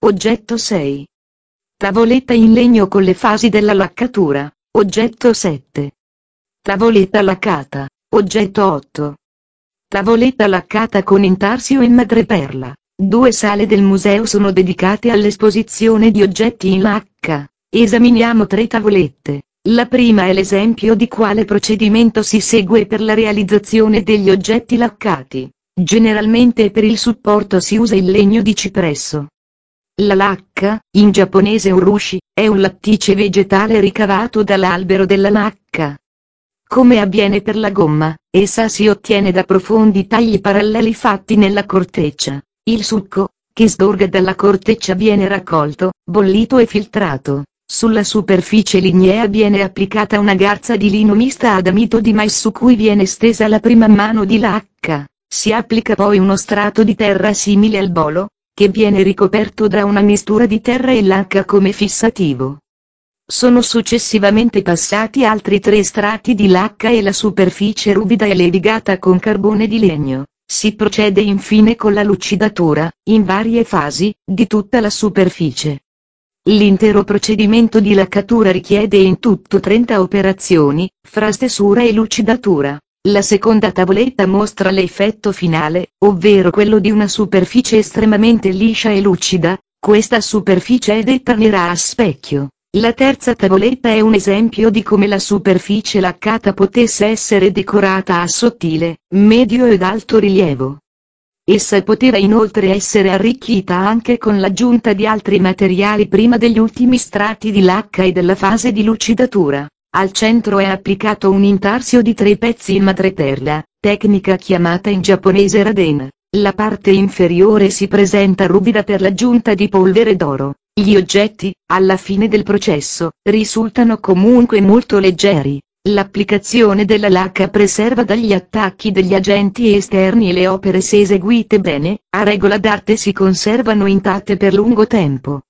Oggetto 6. Tavoletta in legno con le fasi della laccatura. Oggetto 7. Tavoletta laccata. Oggetto 8. Tavoletta laccata con intarsio in madreperla. 2 sale del museo sono dedicate all'esposizione di oggetti in lacca. Esaminiamo 3 tavolette. La prima è l'esempio di quale procedimento si segue per la realizzazione degli oggetti laccati. Generalmente per il supporto si usa il legno di cipresso. La lacca, in giapponese urushi, è un lattice vegetale ricavato dall'albero della lacca. Come avviene per la gomma, essa si ottiene da profondi tagli paralleli fatti nella corteccia. Il succo, che sgorga dalla corteccia, viene raccolto, bollito e filtrato. Sulla superficie lignea viene applicata una garza di lino mista ad amido di mais su cui viene stesa la prima mano di lacca. Si applica poi uno strato di terra simile al bolo, che viene ricoperto da una mistura di terra e lacca come fissativo. Sono successivamente passati altri 3 strati di lacca e la superficie ruvida è levigata con carbone di legno. Si procede infine con la lucidatura, in varie fasi, di tutta la superficie. L'intero procedimento di laccatura richiede in tutto 30 operazioni, fra stesura e lucidatura. La seconda tavoletta mostra l'effetto finale, ovvero quello di una superficie estremamente liscia e lucida. Questa superficie è detta nera a specchio. La terza tavoletta è un esempio di come la superficie laccata potesse essere decorata a sottile, medio ed alto rilievo. Essa poteva inoltre essere arricchita anche con l'aggiunta di altri materiali prima degli ultimi strati di lacca e della fase di lucidatura. Al centro è applicato un intarsio di 3 pezzi in madreperla, tecnica chiamata in giapponese raden. La parte inferiore si presenta ruvida per l'aggiunta di polvere d'oro. Gli oggetti, alla fine del processo, risultano comunque molto leggeri. L'applicazione della lacca preserva dagli attacchi degli agenti esterni e le opere, se eseguite bene, a regola d'arte, si conservano intatte per lungo tempo.